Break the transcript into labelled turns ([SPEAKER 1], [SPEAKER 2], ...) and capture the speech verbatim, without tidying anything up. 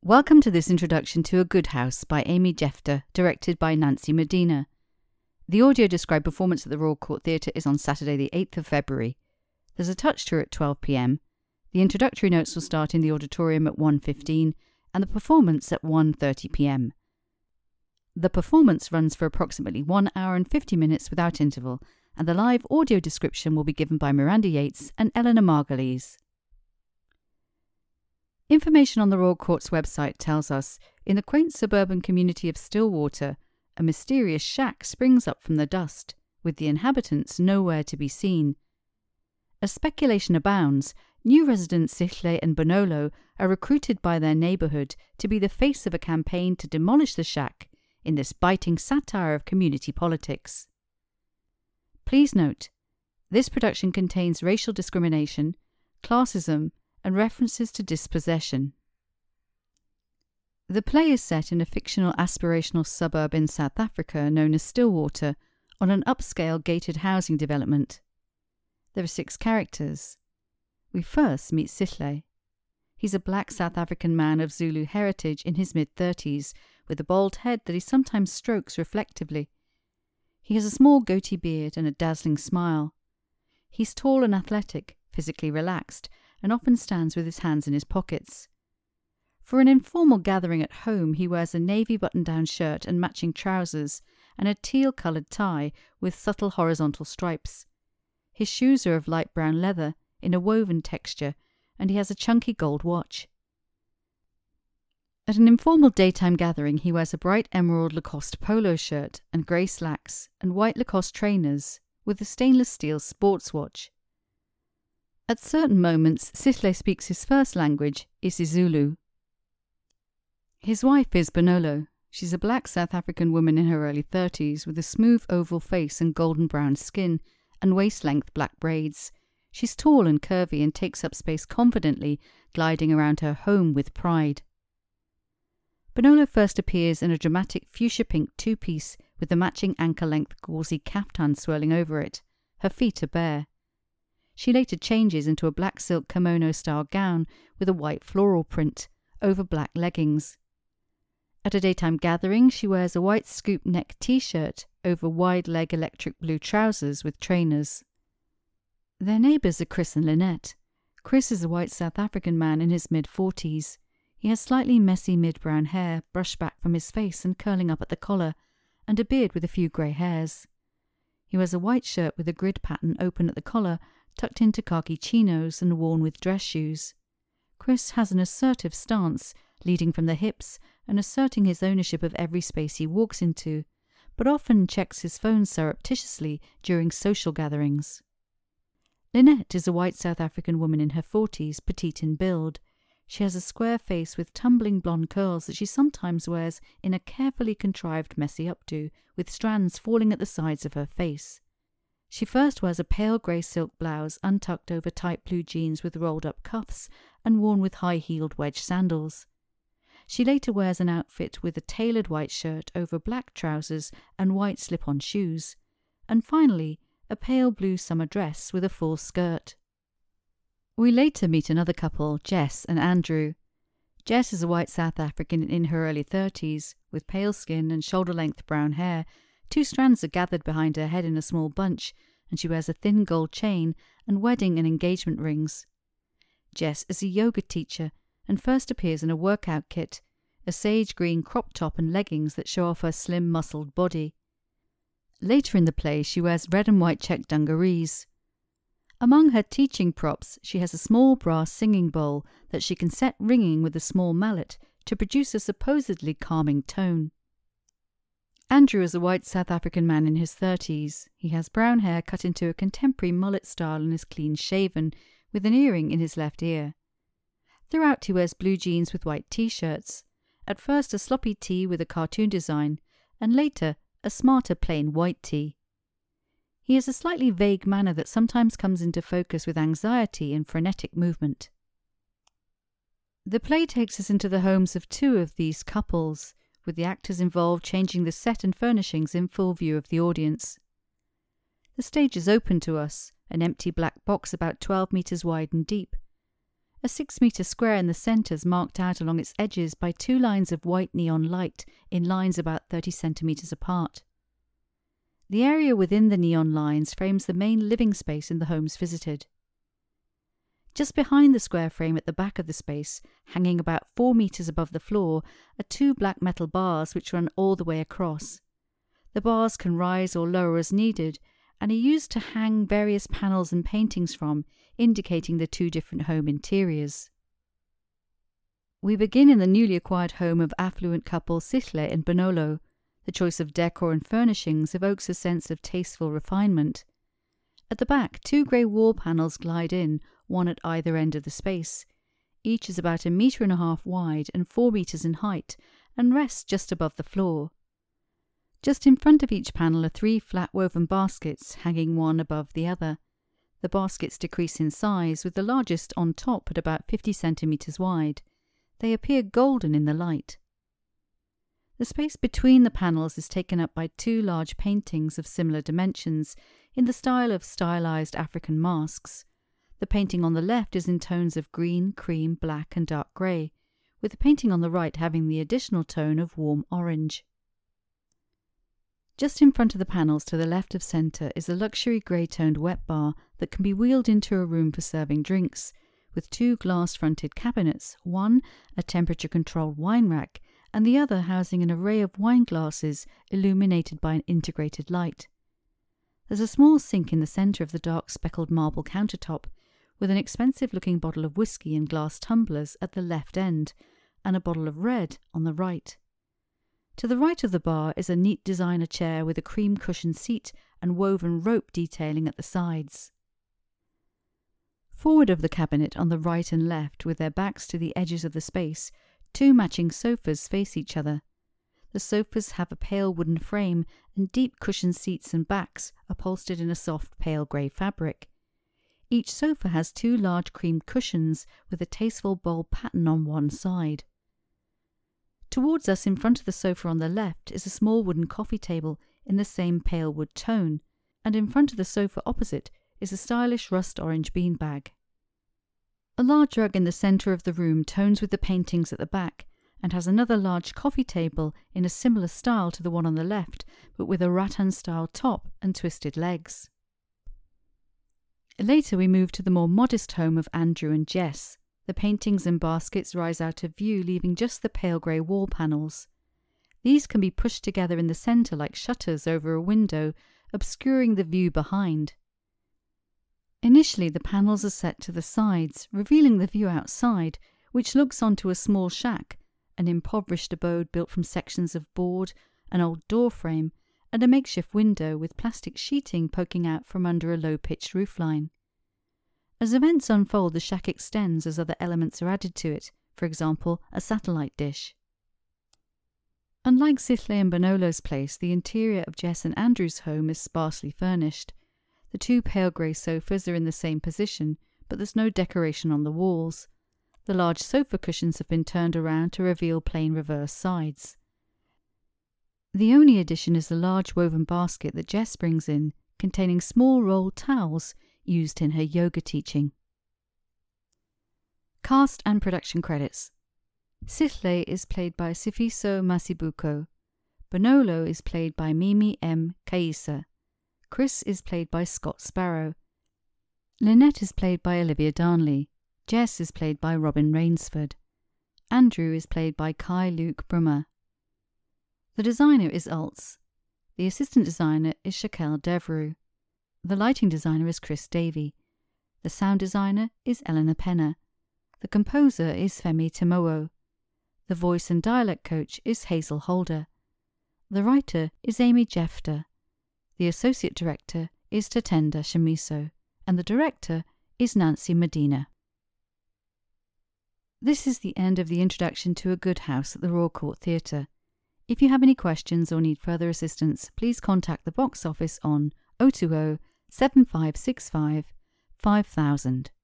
[SPEAKER 1] Welcome to this introduction to A Good House by Amy Jeffter, directed by Nancy Medina. The audio-described performance at the Royal Court Theatre is on Saturday the eighth of February. There's a touch tour at twelve p m. The introductory notes will start in the auditorium at one fifteen and the performance at one thirty p m. The performance runs for approximately one hour and fifty minutes without interval, and the live audio description will be given by Miranda Yates and Eleanor Margulies. Information on the Royal Court's website tells us, in the quaint suburban community of Stillwater, a mysterious shack springs up from the dust, with the inhabitants nowhere to be seen. As speculation abounds, new residents Sichle and Bonolo are recruited by their neighbourhood to be the face of a campaign to demolish the shack in this biting satire of community politics. Please note, this production contains racial discrimination, classism, and references to dispossession. The play is set in a fictional aspirational suburb in South Africa known as Stillwater, on an upscale gated housing development. There are six characters. We first meet Sichle. He's a black South African man of Zulu heritage in his mid-thirties, with a bald head that he sometimes strokes reflectively. He has a small goatee beard and a dazzling smile. He's tall and athletic, physically relaxed, and often stands with his hands in his pockets. For an informal gathering at home, he wears a navy button-down shirt and matching trousers, and a teal-coloured tie with subtle horizontal stripes. His shoes are of light brown leather, in a woven texture, and he has a chunky gold watch. At an informal daytime gathering, he wears a bright emerald Lacoste polo shirt and grey slacks and white Lacoste trainers with a stainless steel sports watch. At certain moments, Sichle speaks his first language, isiZulu. His wife is Bonolo. She's a black South African woman in her early thirties with a smooth oval face and golden brown skin and waist-length black braids. She's tall and curvy and takes up space confidently, gliding around her home with pride. Bonolo first appears in a dramatic fuchsia-pink two-piece with a matching ankle-length gauzy caftan swirling over it. Her feet are bare. She later changes into a black silk kimono-style gown with a white floral print over black leggings. At a daytime gathering, she wears a white scoop neck t-shirt over wide-leg electric blue trousers with trainers. Their neighbours are Chris and Lynette. Chris is a white South African man in his mid-forties. He has slightly messy mid-brown hair brushed back from his face and curling up at the collar, and a beard with a few grey hairs. He wears a white shirt with a grid pattern open at the collar, tucked into khaki chinos and worn with dress shoes. Chris has an assertive stance, leading from the hips and asserting his ownership of every space he walks into, but often checks his phone surreptitiously during social gatherings. Lynette is a white South African woman in her forties, petite in build. She has a square face with tumbling blonde curls that she sometimes wears in a carefully contrived messy updo, with strands falling at the sides of her face. She first wears a pale grey silk blouse untucked over tight blue jeans with rolled-up cuffs and worn with high-heeled wedge sandals. She later wears an outfit with a tailored white shirt over black trousers and white slip-on shoes, and finally a pale blue summer dress with a full skirt. We later meet another couple, Jess and Andrew. Jess is a white South African in her early thirties, with pale skin and shoulder-length brown hair. Two strands are gathered behind her head in a small bunch, and she wears a thin gold chain and wedding and engagement rings. Jess is a yoga teacher and first appears in a workout kit, a sage green crop top and leggings that show off her slim, muscled body. Later in the play, she wears red and white check dungarees. Among her teaching props, she has a small brass singing bowl that she can set ringing with a small mallet to produce a supposedly calming tone. Andrew is a white South African man in his thirties. He has brown hair cut into a contemporary mullet style and is clean-shaven, with an earring in his left ear. Throughout he wears blue jeans with white t-shirts, at first a sloppy tee with a cartoon design, and later a smarter plain white tee. He has a slightly vague manner that sometimes comes into focus with anxiety and frenetic movement. The play takes us into the homes of two of these couples, with the actors involved changing the set and furnishings in full view of the audience. The stage is open to us, an empty black box about twelve metres wide and deep. A six-metre square in the centre is marked out along its edges by two lines of white neon light in lines about thirty centimetres apart. The area within the neon lines frames the main living space in the homes visited. Just behind the square frame at the back of the space, hanging about four metres above the floor, are two black metal bars which run all the way across. The bars can rise or lower as needed, and are used to hang various panels and paintings from, indicating the two different home interiors. We begin in the newly acquired home of affluent couple Sithle and Bonolo. The choice of decor and furnishings evokes a sense of tasteful refinement. At the back, two grey wall panels glide in, one at either end of the space. Each is about a metre and a half wide and four metres in height, and rests just above the floor. Just in front of each panel are three flat woven baskets, hanging one above the other. The baskets decrease in size, with the largest on top at about fifty centimetres wide. They appear golden in the light. The space between the panels is taken up by two large paintings of similar dimensions, in the style of stylized African masks. The painting on the left is in tones of green, cream, black and dark grey, with the painting on the right having the additional tone of warm orange. Just in front of the panels to the left of centre is a luxury grey-toned wet bar that can be wheeled into a room for serving drinks, with two glass-fronted cabinets, one a temperature-controlled wine rack, and the other housing an array of wine glasses illuminated by an integrated light. There's a small sink in the centre of the dark speckled marble countertop, with an expensive-looking bottle of whisky in glass tumblers at the left end, and a bottle of red on the right. To the right of the bar is a neat designer chair with a cream-cushioned seat and woven rope detailing at the sides. Forward of the cabinet on the right and left, with their backs to the edges of the space, two matching sofas face each other. The sofas have a pale wooden frame and deep cushioned seats and backs upholstered in a soft pale grey fabric. Each sofa has two large cream cushions with a tasteful bold pattern on one side. Towards us in front of the sofa on the left is a small wooden coffee table in the same pale wood tone, and in front of the sofa opposite is a stylish rust orange beanbag. A large rug in the centre of the room tones with the paintings at the back, and has another large coffee table in a similar style to the one on the left, but with a rattan-style top and twisted legs. Later we move to the more modest home of Andrew and Jess. The paintings and baskets rise out of view, leaving just the pale grey wall panels. These can be pushed together in the centre like shutters over a window, obscuring the view behind. Initially the panels are set to the sides, revealing the view outside, which looks onto a small shack, an impoverished abode built from sections of board, an old door frame, and a makeshift window with plastic sheeting poking out from under a low-pitched roofline. As events unfold, the shack extends as other elements are added to it, for example, a satellite dish. Unlike Sithle and Bonolo's place, the interior of Jess and Andrew's home is sparsely furnished. The two pale grey sofas are in the same position, but there's no decoration on the walls. The large sofa cushions have been turned around to reveal plain reverse sides. The only addition is the large woven basket that Jess brings in, containing small rolled towels used in her yoga teaching. Cast and production credits. Sithle is played by Sifiso Masibuko. Bonolo is played by Mimi M. Kaisa. Chris is played by Scott Sparrow. Lynette is played by Olivia Darnley. Jess is played by Robin Rainsford. Andrew is played by Kai Luke Brummer. The designer is Ultz. The assistant designer is Shaquelle Devereux. The lighting designer is Chris Davey. The sound designer is Eleanor Penner. The composer is Femi Timowo. The voice and dialect coach is Hazel Holder. The writer is Amy Jeffter. The associate director is Tatenda Shamiso. And the director is Nancy Medina. This is the end of the introduction to A Good House at the Royal Court Theatre. If you have any questions or need further assistance, please contact the box office on oh two oh, seven five six five, five thousand.